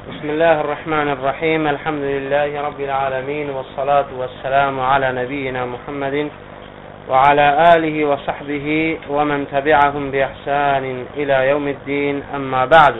بسم الله الرحمن الرحيم. الحمد لله رب العالمين، والصلاة والسلام على نبينا محمد وعلى آله وصحبه ومن تبعهم بإحسان إلى يوم الدين. أما بعد،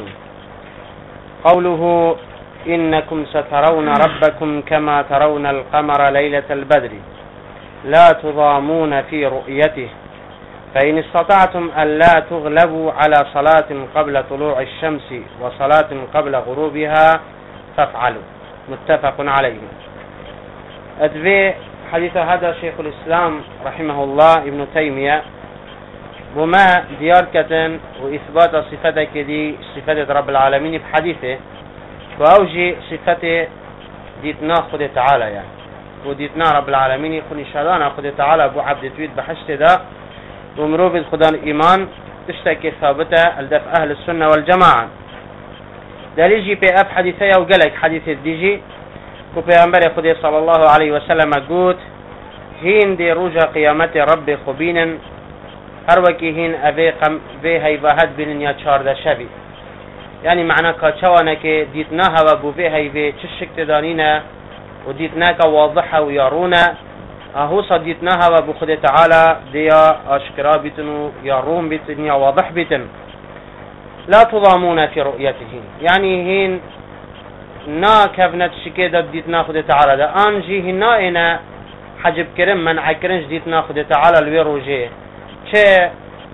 قوله إنكم سترون ربكم كما ترون القمر ليلة البدر لا تضامون في رؤيته، فإن استطعتم ألا تغلبوا على صلاة قبل طلوع الشمس وصلاة قبل غروبها فافعلوا. متفق عليه. أدفي حديث هذا شيخ الإسلام رحمه الله ابن تيمية وما ديار كتن وإثبات صفتك دي صفة رب العالمين بحديثه، وأوجي صفته ديتنا خد تعالى يعني وديتنا رب العالمين خني شادانا خد تعالى أبو عبد تويد بحشت ده ومروب خدان إيمان تشتكي ثابتة الدف أهل السنة والجماعة. دليجي بي أب حديثي وقلق حديث الديجي وبيغمبر خدي صلى الله عليه وسلم قوت هين دي روجا قيامة رب خبينا هروكي هين أبي هيبهد بين يا چارده شبي، يعني معنى كاتشوانك ديتناها وابو في هيبه تشك تدانينا وديتناك واضحة ويارونا اهو صديتناها وابو خد تعالى ديا اشكرا بتنو يا روم بتن يا واضح بتن. لا تضامون في رؤيته، يعني هين نا كفنت شكيدة ديتنا خد تعالى ده انجي هنا انا حجب كرم من عكرنج ديتنا خد تعالى الويروجي چه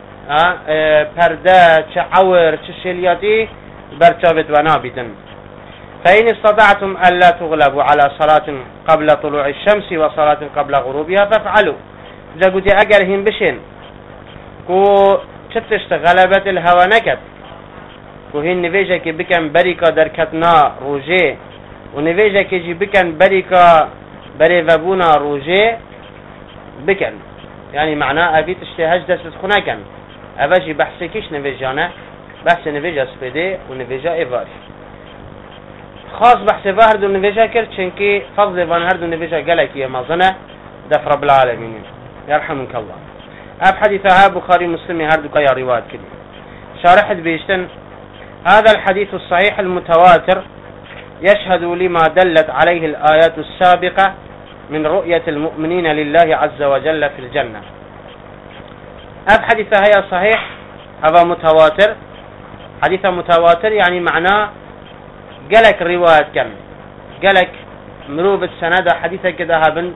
پرده چه عور چه شلياتي برچابت ونابتن. فإن استطعتم ألا تغلبوا على صلاة قبل طلوع الشمس وصلاة قبل غروبها فافعلوا. إذا قلت أجر هم بشين كو شتشت غلبة الهوى نكت كو هن نفيجة كي بكن بريكا دركتنا روجي ونفيجة كي جي بكن بريكا بري وبونا روجي بكن، يعني معناه أبي تشتهج دست خناكن أباجي بحثي كيش نفيجانا بحث نفيجة سبيدي ونفيجة إيفاري خاص بحث هر دو نویجه کرد چنکی فضل وان هر دو نویجه گلکی مازنه دف رب العالمين يرحمك الله. اب حديثها بخاري مسلم هر دو كيا روايات كده شارحت بيشتن هذا الحديث الصحيح المتواتر يشهد لما دلت عليه الآيات السابقة من رؤية المؤمنين لله عز وجل في الجنة. اب حديثها هي صحيح هذا متواتر، حديث متواتر يعني معناه قالك روايات كان قالك مروب السنة حديثة كده هابن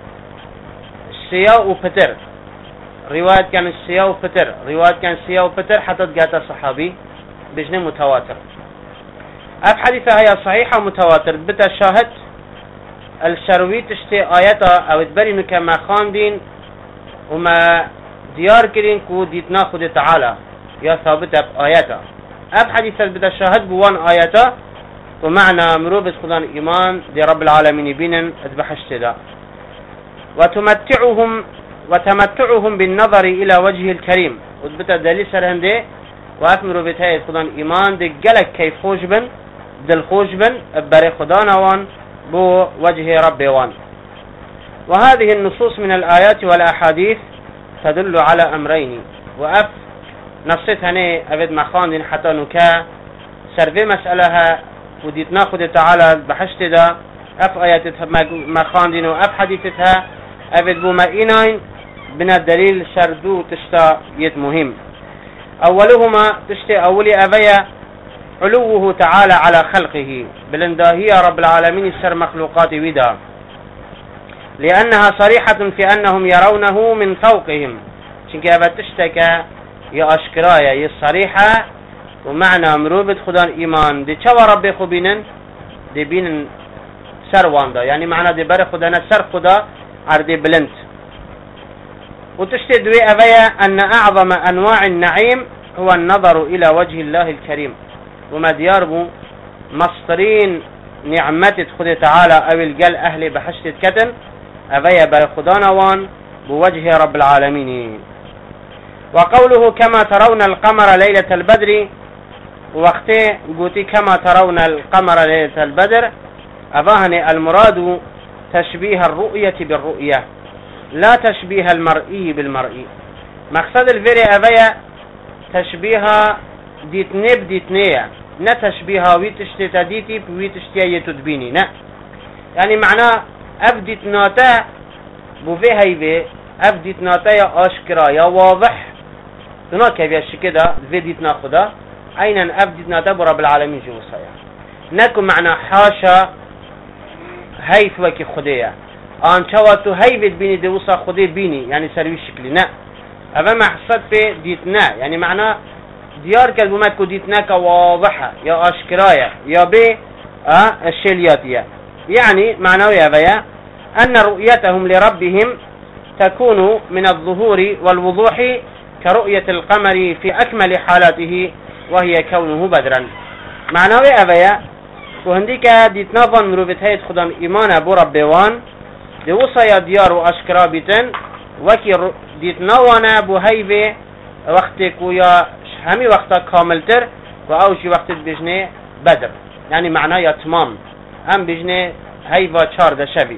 سياء وفتر روايات كان السياء وفتر روايات كان سياء وفتر حتى تقاتا صحابي بجنة متواتر. أب حديثة هي صحيحة متواتر بتا شاهد الشروي تشتي آياتا أو تبرينو كما خاندين وما ديار كرين كو ديتنا خد تعالى يا ثابتة بآياتا. أب حديثة بتا شاهد بوان آياتا ومعنى مروبة خدان إيمان دي رب العالمين بينا أذبحشت دا وتمتعهم بالنظر إلى وجه الكريم وثبت دليل سرهم دي وأف مروبة هاي خدان إيمان دي قلق كيف خوش بن دل خوش بن بري خدان وان بو وجه رب وان. وهذه النصوص من الآيات والأحاديث تدل على أمرين، وأف نصيت هني أبد مخاندين حتى نكا سرفي مسألها وديت ناخذ تعالى بحشت دا اف اياتها مخاندين واف حديثتها افد بما اينين بنا الدليل شردو تشتا يد مهم. اولهما تشتي اولي افيا علوه تعالى على خلقه بلنداهية رب العالمين سر مخلوقات ودا، لانها صريحة في انهم يرونه من فوقهم شنك افد تشتكى يا اشكرايا يا صريحة ومعنى مروبة خدان إيمان دي چوا رب خوبينن دي بينن سر واندا، يعني معنى دي بر خدانا سر خدا عردي بلند. وتشتد دوي أبيا أن أعظم أنواع النعيم هو النظر إلى وجه الله الكريم، وما دياربو مصدرين نعمة خد تعالى أو الجل أهل بحشت كتن أبيا بر خدانا وان بوجه رب العالمين. وقوله كما ترون القمر ليلة البدر وقته قوتي كما ترون القمر ليلة البدر أباهني المراد تشبيه الرؤية بالرؤية لا تشبيه المرئي بالمرئي. مقصد الفيري أبايا تشبيه ديتني بديتنية نتشبيها ويتشتي تديتي ويتشتي يتدبيني نا يعني معناه أفدت ناتا بوفي هيفي أفدت ناتا يا أشكرا يا واضح هناك بيش كده فيديت ناخده أين أفدت ناتا برب العالمين جوصايا نكو معنى حاشا هيف وكي خدية آن شواتو هيفت بيني دوصا خدي بيني يعني سروي شكلي نا أما محصد في ديتنا يعني معنى ديار كالبومات ديتنا واضحة يا أشكرايا يا بي الشلياتية يعني معنوية بيا أن رؤيتهم لربهم تكون من الظهور والوضوح كرؤية القمر في أكمل حالاته وهي كونه بدرا معنوية بيا وهنديك ديتنا فان مروفتهيت خدام إيمانا بربوان دوصا يا ديار وأشكرا بيتن وكي ديتنا وانا بوهيبه وقتك ويا همي وقتا كاملتر وأوشي وقت بجنه بدر يعني معناه تمام أم بجنه هيفا چار دشبي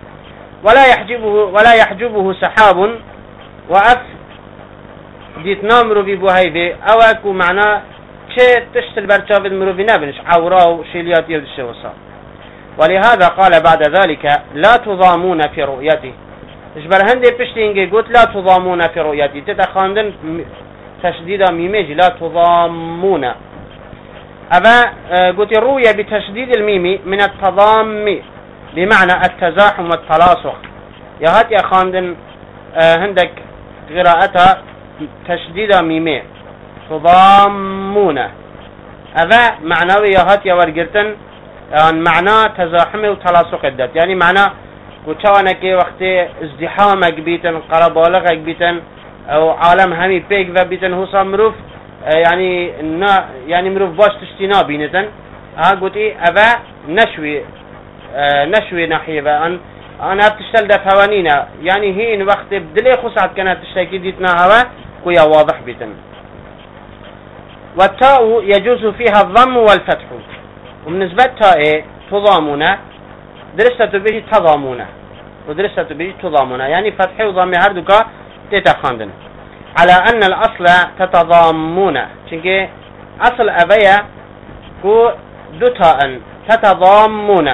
ولا يحجبه سحاب وأف ديتنا مروفي بوهيبه أو أكو معناه چه تشتل برچاود مروفي نبنش عورا وشيليات يدشه وصا ولهذا قال بعد ذلك لا تضامون في رؤيته اجبر هندي بشتينجي قلت لا تضامون في رؤيته تتخاندن تشديد ميميج لا تضامون أبا قلت الرؤية بتشديد الميم من التضام بمعنى التزاحم والتلاصق يا هات يا خاندن هندك قراءتها تشديد ميمي تضامون أبا معنوي يا هات يا ورقرتن يعني معنى تزاحم وتلاصق الدات يعني معنى وشوانك وقت ازدحامك بيتن قربالغك بيتن او عالم همي بيك و بيتن هو مروف يعني مروف باش تشتينا بينتن قلت ابا نشوي ناحية انا بتشتل ده فوانينا يعني هين وقت بدلي خسعت كانت تشتكي ديتنا هوا كويا واضح بيتن والتاء يجوز فيها الضم والفتح وبالنسبة تاء تضامنا درست به تضامونه ودرست به تضامونه يعني فتح وضم هردوكا تتخاندن على أن الأصل تتضامون چونكي أصل أبيا كو دو تاء تتضامون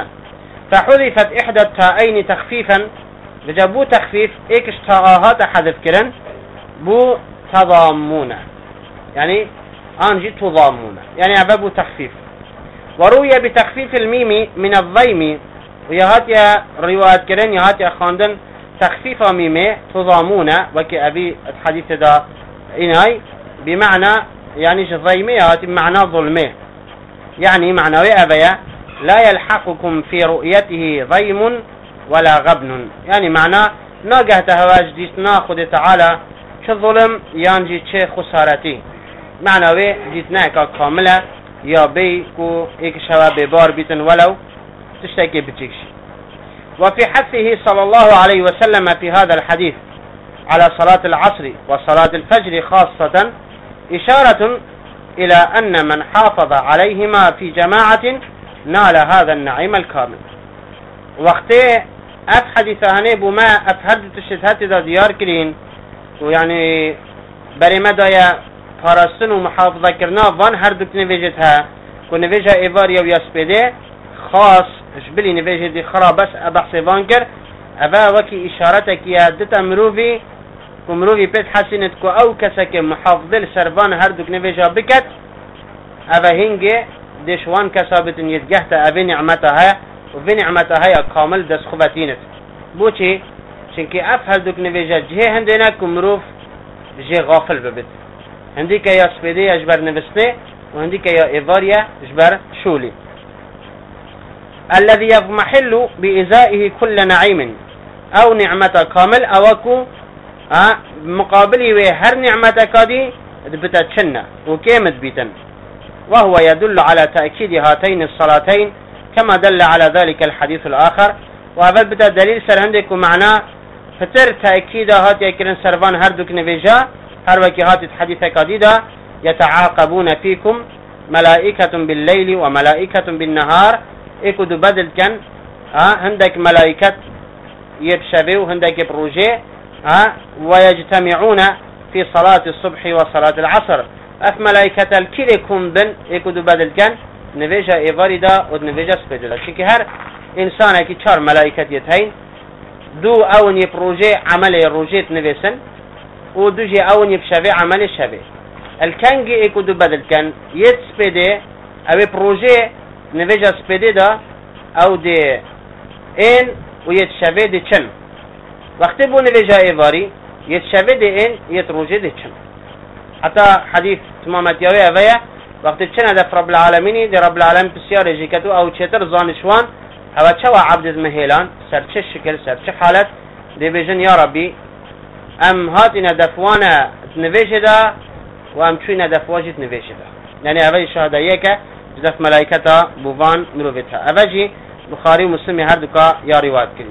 فحذفت إحدى التاءين تخفيفا بجابو تخفيف إيكش تاءات حذف كرن بو تضامون يعني أنجي تضامون يعني أبابو تخفيف وروي بتخفيف الميم من الضيم ويهات يا روايات كرن يهات يا خاندن تخفيف ميمه تضامون وكي أبي الحديث دا إناي بمعنى يعني ضيمه يهات بمعنى ظلمه يعني معنى أبيا لا يلحقكم في رؤيته ضيم ولا غبن يعني معنى ناقه تهواج ديتنا خد تعالى كظلم يانجي تشي خسارتي معنى ديتناك كاملة يا بي كو ايك شواب بار بيتن ولو تشتكي بتشيكش وفي حثه صلى الله عليه وسلم في هذا الحديث على صلاة العصر وصلاة الفجر خاصة إشارة إلى أن من حافظ عليهما في جماعة نال هذا النعيم الكامل وقت أف حديثاني بما أفهد تشتهات دا ديار كرين ويعني برمدا يا فارستن ومحافظة كرنا وان هر دوك نفيجتها كو نفيجها إيفاريا وياسبيدي خاص جبلي نفيجه دي خرا بس أبحثي فانكر أبا وكي إشارتك يا دتا مروفي ومروفي بيت حسنت كو أو كسك محافظة لسرفان هر دوك نفيجها بكت أبا هنجي ديشوان كسابت يتجهت أبي نعمتها وفي نعمتها كامل دس خباتينت بوشي شنكي أفهل دوك نفيجها جهي هندينا كمروف جي غافل ببت هنديك يا سبيدي اجبر نفسني وهنديك يا إيفاريا اجبر شولي الذي يضمحل بإزائه كل نعيم أو نعمة كامل أوكو مقابله وهر نعمة كادي بتتشنى وكيمت بيتن وهو يدل على تأكيد هاتين الصلاتين كما دل على ذلك الحديث الآخر وهذا بدا دليل سرهندك ومعناه فتر تأكيد هات يكرن سرفان هردوك نفيجا هر وكي هات الحديث كاديدا يتعاقبون فيكم ملائكة بالليل وملائكة بالنهار ايكو دو بدل كان هندك ملائكة يبشبه وهندك بروجي ويجتمعون في صلاة الصبح وصلاة العصر اف ملائكة الكل يكون بن ايكو دو بدل كان نویجا ایواری دا و نویجا سپیدو دا چونکه هر انسان که 4 ملائکتیت هین دو اون یه پروژه عمل روجیت نویسن و دو جي اون يبشبه عمل شبه الكنجي ايكو دو بدل كان يتسبيده او بروجي نويجا سبيده دا او دي ان ويتشبه دي چن وقت بو نويجا ايواري يتشبه دي ان يتروجي دي چن حتى حديث تمامت يوي اويا وقت چن هدف رب العالمين دي رب العالمين بسيار جيكتو او چتر زانشوان او چوا عبد المهيلان سر چه شكل سر چه حالت دي بيجن يا ربي ام هاتنا دفوانا نویشه دا و ام چوینا دفواجت نویشه دا یعنی اوی شهده یکه جدف ملائکتا بوان مروفیتها اوی بخاری و مسلمی هر دوکا یا روایت کرد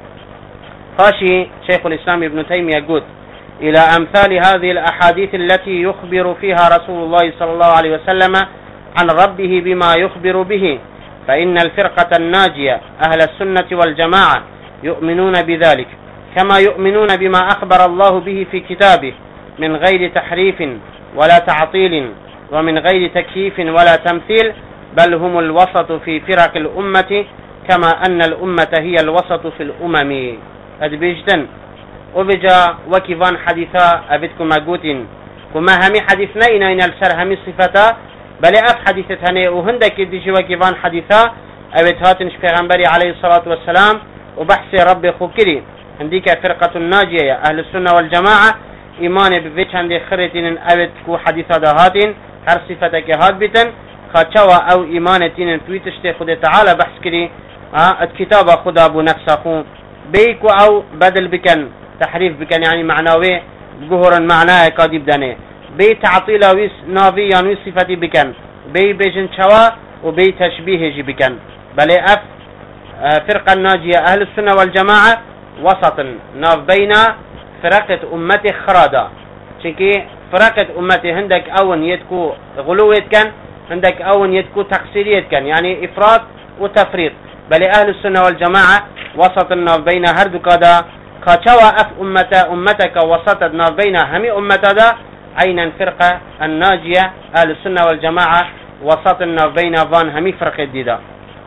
خاشي شيخ الإسلام ابن تيمية قد إلى أمثال هذه الأحاديث التي يخبر فيها رسول الله صلى الله عليه وسلم عن ربه بما يخبر به فإن الفرقة الناجية أهل السنة والجماعة يؤمنون بذلك كما يؤمنون بما أخبر الله به في كتابه من غير تحريف ولا تعطيل ومن غير تكييف ولا تمثيل بل هم الوسط في فرق الأمة كما أن الأمة هي الوسط في الأمم أدبيجتن وبجا وكيفان حديثا أبدكم أقوتين كما همي حديثنا إن السر همي صفتا بل أف حديثتني وهندك ديجي وكيفان حديثا أبدهاتنش پیغمبري عليه الصلاة والسلام وبحث رب خوكري عندك فرقة الناجية أهل السنة والجماعة إيمان بفيتش عندي خريتين أبد كو حديثة دهاتين هر صفتك هات بيتن خاتشوا أو إيمانتين تويتشتي خد تعالى بحث كري الكتاب خد أبو نفس أخو بيكو أو بدل بكن تحريف بكن يعني معناوي جهرا معناه كادي بدنه بي تعطيل ويس نافي يعني صفتي بكن بي بيجن شوا وبي تشبيه جي بكن بل أف فرقة الناجية أهل السنة والجماعة وسط ناف بين فرقة أمتي خرادا شكي فرقة أمتي عندك أون يتكو غلويت كان عندك أون يتكو تقصيريت كان يعني إفراط وتفريط بل أهل السنة والجماعة وسط ناف بين هردو كادا كاتشوا أف أمتك وسط ناف بين همي أمتا دا عينا فرقة الناجية أهل السنة والجماعة وسط ناف بين فان همي فرقة ديدا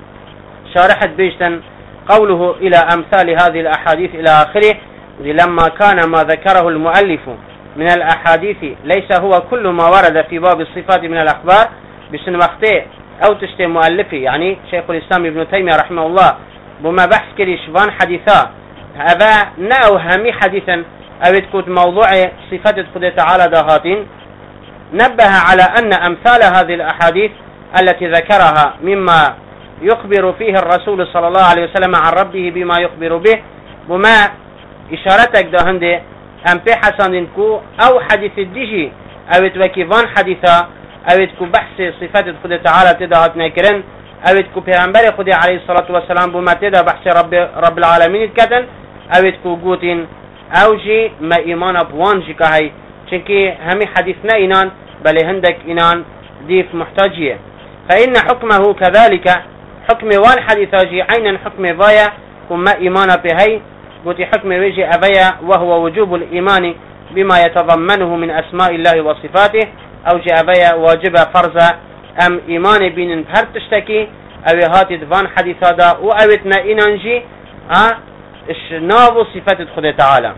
شارحت بيجتن قوله إلى أمثال هذه الأحاديث إلى آخره لما كان ما ذكره المؤلف من الأحاديث ليس هو كل ما ورد في باب الصفات من الأخبار بسن وقته أو تشتي مؤلفي يعني شيخ الإسلام ابن تيمية رحمه الله بما بحث كري شفان حديثا أبا نأو همي حديثا أو تكون موضوع صفات خد تعالى دهاتين نبه على أن أمثال هذه الأحاديث التي ذكرها مما يخبر فيه الرسول صلى الله عليه وسلم عن ربه بما يخبر به وما إشارتك ده هندي أم في حسن كو أو حديث الدجي أو توكيفان حديثا أو تكو بحث صفات خد تعالى تدهات نكرن أو تكو پیغمبر خد عليه الصلاة والسلام بما تده بحث رب العالمين كتن أو تكو قوتين أو جي ما إيمان بوان جي كهي چنكي همي حديثنا إنان بل هندك إنان ديف محتاجية فإن حكمه كذلك حكم والحديث جي عينا حكم فايا كما إيمان بهي قلت حكم ويجي أبيا وهو وجوب الإيمان بما يتضمنه من أسماء الله وصفاته أو جي أبيا واجب فرض أم إيمان بين بهر تشتكي أو هاتي دفان حديثا دا وأوتنا إنانجي نابو صفات خد تعالى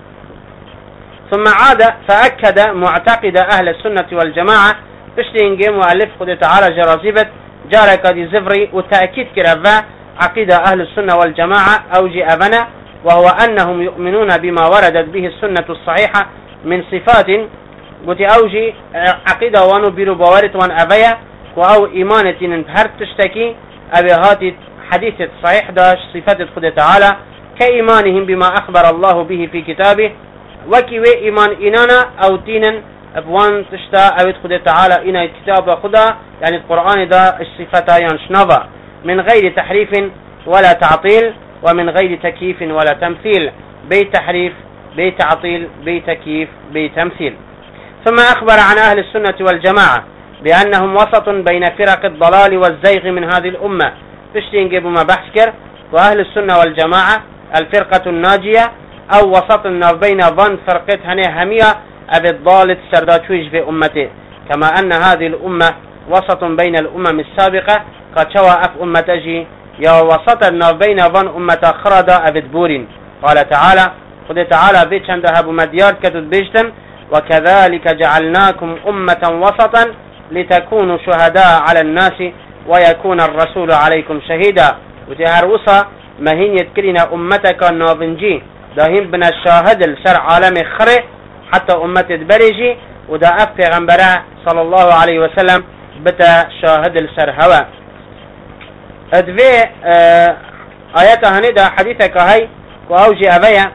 ثم عاد فأكد معتقد أهل السنة والجماعة تشتينجي مؤلف خد تعالى جرازيبت جارك دي زفري وتأكيد كرفا عقيدة أهل السنة والجماعة أوجي أبنا وهو أنهم يؤمنون بما وردت به السنة الصحيحة من صفات قلت أوجي عقيدة وانو بيرو بوارت وان أبيا وأو إيمانة بهر تشتكي أبيهات حديث صحيح داش صفات خد تعالى كإيمانهم بما أخبر الله به في كتابه وكي إيمان إنانا أو تينا أبوان تشتا أو خد تعالى إنا كتاب خدا يعني القرآن دا الصفات ينشنفا من غير تحريف ولا تعطيل ومن غير تكييف ولا تمثيل بي تحريف بي تعطيل بي تكييف بي تمثيل ثم أخبر عن أهل السنة والجماعة بأنهم وسط بين فرق الضلال والزيغ من هذه الأمة تشتين جيبوا ما بحثكر وأهل السنة والجماعة الفرقة الناجية أو وسط بين ظن فرقتها همية أبي الضالة سرداتشويج في أمته كما أن هذه الأمة وسط بين الأمم السابقة كتشوى أف أمتجي يا وسط الناف بين فان أمة خردا أبد بورين. قال تعالى خد تعالى بيتشان دهب مديار كتد بيشتن وكذلك جعلناكم أمة وسطا لتكونوا شهداء على الناس ويكون الرسول عليكم شهيدا. وتهروسا مهين يتكرنا أمتك النافنجي داهم بنا الشاهد الشرع عالم خري حتى أمة بريجي ودا أف پیغمبره صلى الله عليه وسلم بتا شاهد الشرع هوا. ادوي آيات هندا حديثك هاي وأوجي أبيا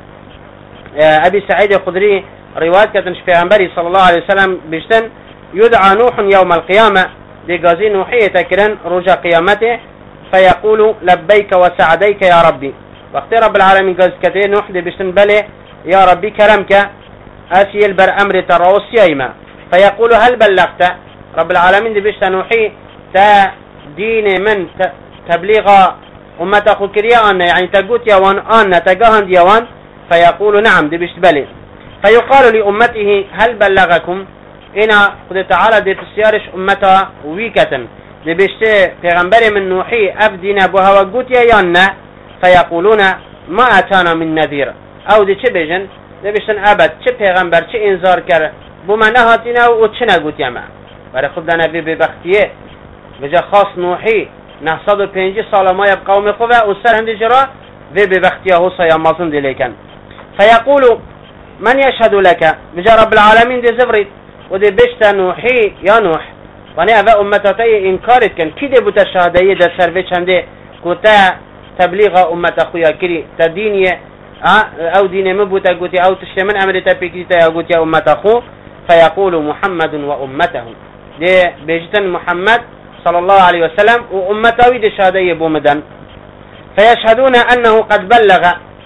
أبي سعيد الخدري رواية كتنش پیغمبري صلى الله عليه وسلم بيشتن يدعى نوح يوم القيامة لقازي نوحية تكرن رجا قيامته فيقول لبيك وسعديك يا ربي. وقت رب العالمين قاز كتير نوح دي بيشتن بلي يا ربي كرمك أسيل بر أمر تراوسيما. فيقول هل بلغت؟ رب العالمين دي بيشتن نوحي تا دين من تبليغ أمة كريا يعني تقوت يوان تقاهن يوان. فيقول نعم دي بيشت بلي. فيقال لأمته هل بلغكم؟ إنا قد تعالى دي تسيارش أمتا ويكة دي بيشتي پیغمبر من نوحي أفدنا بها وقوت يانا. فيقولون ما أتانا من نذير أو دي چه بيجن دي بيشتن أبد چه پیغمبر چه انذار كر بما نهاتنا وچنا قوت يما. برای خود نبي ببختيه بجا خاص نوحي 905 سال ما يبقى قوم خوبه وسر هندي جرا في ببختيه هو سيامازن دي ليكن. فيقول من يشهد لك بجا رب العالمين دي زبريد ودي بيشتا نوحي يا نوح واني أبا أمتاتي إنكارت كان كي دي بوتا شهدائي دا سرفي چنده كوتا تبليغ أمت أخويا كري تديني أو ديني مبوتا قوتي أو تشتمن أمرتا بكريتا يا قوتي أمت أخو. فيقول محمد وأمته دي بيجتن محمد صلى الله عليه وسلم وأمتاوي دي شهدائي بومدن. فيشهدون أنه قد بلغ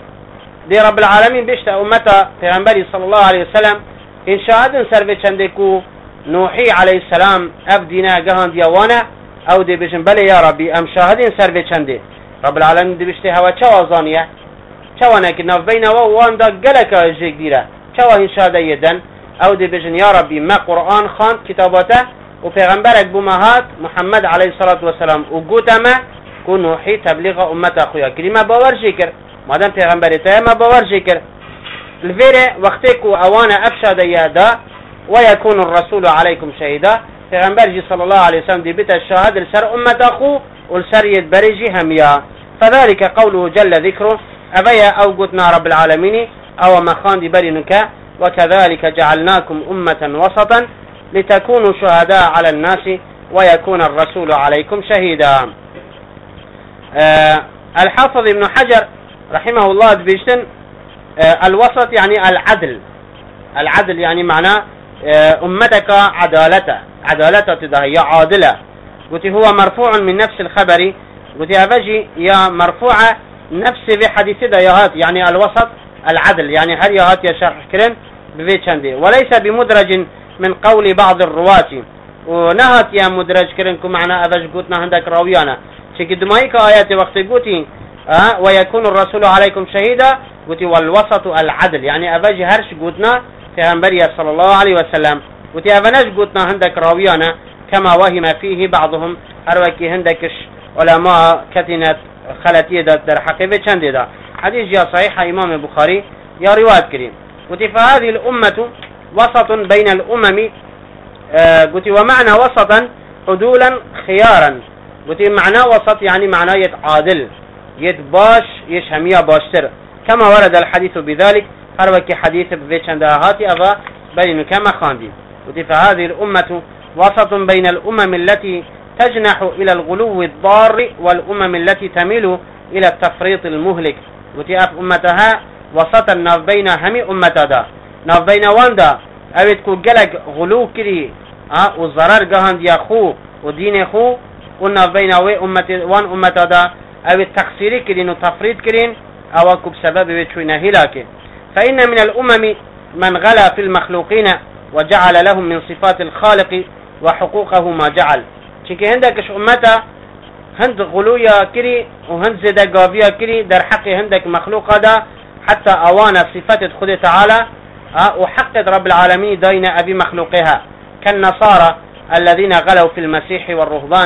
دي رب العالمين بيشتا أمتا في غنبري صلى الله عليه وسلم إن شاهدن سرفي چندكو نوحي عليه السلام أبدنا قهان ديوانا أو دي بيشن بلي يا ربي أم شاهدين سرفي چنده رب العالمين دي بيشتي هوا چوا زانية چوانا كنا بين وان دا قلق جيك ديرا چوا إن شاهد يدن أو دي بيشن يا ربي ما قرآن خان كتاباته وفيغنبرك بمهات محمد عليه الصلاة والسلام وقوتما كو نوحي تبليغ أمتا أخويا كلمة باور جيكر مادام فيغنبرته ما باور جيكر الفيرة وقتكو أوانا أفشاد يادا ويكون الرسول عليكم شهيدا. پیغمبر صلى الله عليه وسلم دي بيت الشهاد لسر أمة أخو والسر يدبرجي هميا. فذلك قوله جل ذكره أبيا أو قتنا رب العالمين أو مخان دي برنك وكذلك جعلناكم أمة وسطا لتكونوا شهداء على الناس ويكون الرسول عليكم شهيدا. الحافظ ابن حجر رحمه الله بيشتن الوسط يعني العدل يعني معناه أمتك عدالة تدهي عادلة. قلت هو مرفوع من نفس الخبر قلت أفجي يا مرفوعة نفس بحديث ديهات يعني الوسط العدل يعني هل يهات يا شرح كرن بفيتشاندي وليس بمدرج من قول بعض الرواة ونهات يا مدرج كرنكم معنا أفج قلتنا عندك راويانا شكي دمائك آيات وقت قلتي ويكون الرسول عليكم شهيدا قلت والوسط العدل يعني أفج هرش قلتنا پیغمبری صلى الله عليه وسلم وتي افناش قلتنا هندك راويانا كما وهم فيه بعضهم اروكي هندكش علماء كتنت خلتيه در حقيقه چند دا حديث جاء صحيح امام البخاري يا روايه كريم وتي فهذه الامه وسط بين الامم قلت ومعنى وسطا عدولا خيارا قلت معنى وسط يعني معناه يتعادل يتباش يشهميا باشتر كما ورد الحديث بذلك هروكي حديث بفيتشان هاتي أبا بين كما خاندي. فهذه الأمة وسط بين الأمم التي تجنح إلى الغلو الضار والأمم التي تميل إلى التفريط المهلك. وتأف أمتها وسط ناف بين همي أمتا دا ناف بين واندا أو تكو قلق غلو كري والضرر قهان دي أخو ودين أخو وناف بين وان أمتا دا أو التقصيري كرين وتفريط كرين أو أكو بسبب بيتشوين هلاكي. فإن من الأمم من غلا في المخلوقين وجعل لهم من صفات الخالق وحقوقه ما جعل. چونكي هندك أمتا هند غلويا كري وهند زيدا قابيا كري در حق هندك مخلوق دا حتى أوانا صفات خود تعالى وحقت رب العالمين دين أبي مخلوقها كالنصارى الذين غلوا في المسيح والرهبان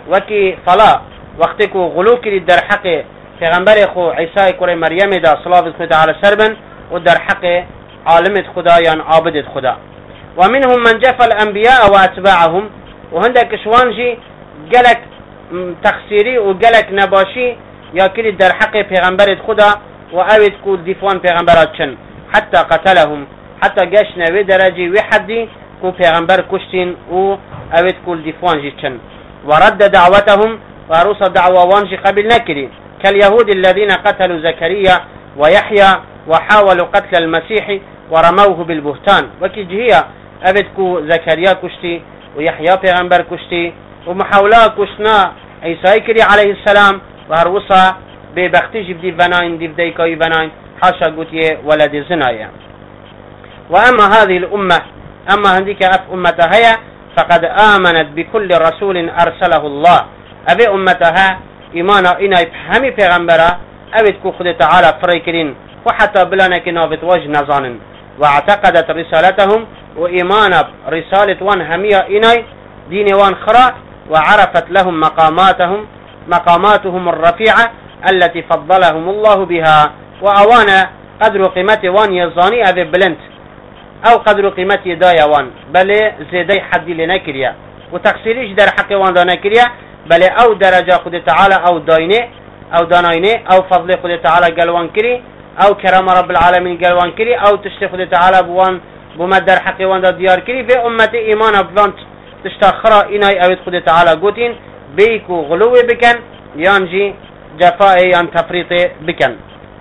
وكي فلا وقتكو غلو كري در حق پیغمبر خو عیسی کوره مریم دا صلوات خدا تعالی سربن و در حق عالم خدا یا عابد خدا. ومنهم من جف الانبياء واتباعهم وهندك شوانجي قالك تخسيري وقالك نباشي يا كري در حق پیغمبر خدا واويد كول ديفوان پیغمبرات چن حتى قتلهم حتى قاشنا ودرجي وحدي كو پیغمبر كشتين و اويد كول ديفوان جي چن ورد دعوتهم وروس دعوة وانجي قبل نكري كاليهود الذين قتلوا زكريا ويحيى وحاولوا قتل المسيح ورموه بالبهتان وكي جهية أبدكو زكريا كشتي ويحيى پیغمبر كشتي ومحاولا كشنا عيسى كري عليه السلام وهروسا ببختي جبدي بناين دي بديكاي بناين حاشا قوتي ولد زنايا. وأما هذه الأمة أما هنديك أف أمتها هي فقد آمنت بكل رسول أرسله الله أبي أمتها إيمانا إنا يفهمي پیغمبرا أبدكو خد تعالى فريكرين وحتى بلانك نافت وجه نظانن واعتقدت رسالتهم وإيمانا رسالة وان همية إناي دين وان خرا وعرفت لهم مقاماتهم الرفيعة التي فضلهم الله بها وأوانا قدر قيمة وان يزاني أبي بلنت أو قدر قيمة دايا وان بل زيدي حد لنكريا وتقصيريش در حق وان دا نكريا بل أو درجة خد تعالى أو دايني أو دانايني أو فضل خد تعالى قلوان كري أو كرام رب العالمين قلوان كري أو تشتي خد تعالى بوان بمدر حق وان دا ديار كري في أمتي إيمان بلانت تشتخرا إناي أويد خد تعالى قوتين بيكو غلوي بكن يانجي جفاء يان تفريط بكن.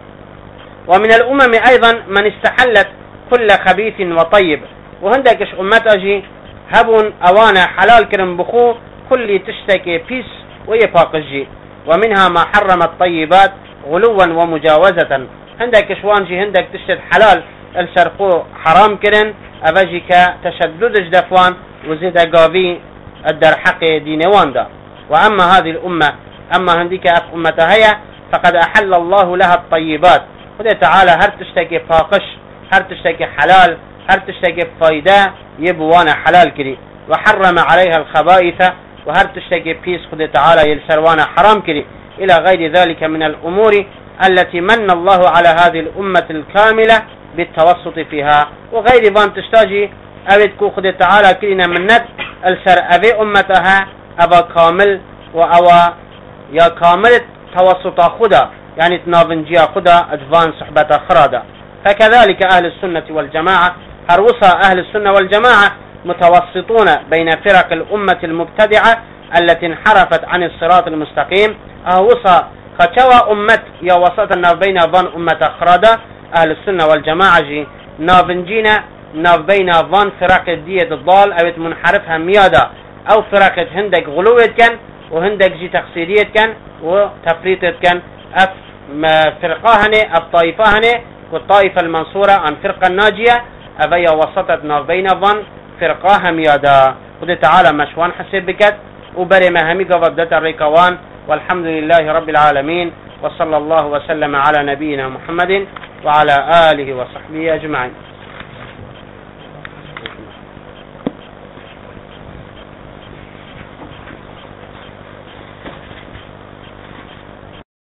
ومن الأمم أيضا من استحلت كل خبيث وطيب وهندكش أمت أجي هبون أوانا حلال كرم بخو كل تشتكي بيس ويفاقجي ومنها ما حرم الطيبات غلوا ومجاوزة هندك شوانجي هندك تشتد حلال السرقو حرام كرن أبجيك تشدد جدفوان وزيد قابي الدر حق دينوان دا. وأما هذه الأمة أما هنديك أف أمتها هي فقد أحل الله لها الطيبات خذ تعالى هر تشتكي فاقش هر تشتكي حلال هر تشتكي فايدة يبوانا حلال كري وحرم عليها الخبائث وهر تشتكي بيس خذ تعالى يلسروانا حرام كري إلى غير ذلك من الأمور التي من الله على هذه الأمة الكاملة بالتوسط فيها وغير ذان تشتاجي أبدكو خذ تعالى كرينا منت السر أبي أمتها أبا كامل وأوا يا كامل توسط خدا يعني تنافنجيا خدا أدفان صحبة خرادا. فكذلك أهل السنة والجماعة هروسا أهل السنة والجماعة متوسطون بين فرق الأمة المبتدعة التي انحرفت عن الصراط المستقيم أهوسا خشوى أمت يا وسطنا بين ظن أمة خرادا أهل السنة والجماعة جي نافنجينا ناف بين ظن فرق الدية الضال أو منحرفها ميادا أو فرق هندك غلويت كان وهندك جي تقصيريت كان وتفريطت كان أف فرقاهني أف طائفاهني والطائفة المنصورة عن فرقة الناجية أبيا وسطتنا بين ظن فرقاها ميادا. قد تعالى مشوان حسب بكت وبري مهمي قفدت الريكوان والحمد لله رب العالمين وصلى الله وسلم على نبينا محمد وعلى آله وصحبه أجمعين.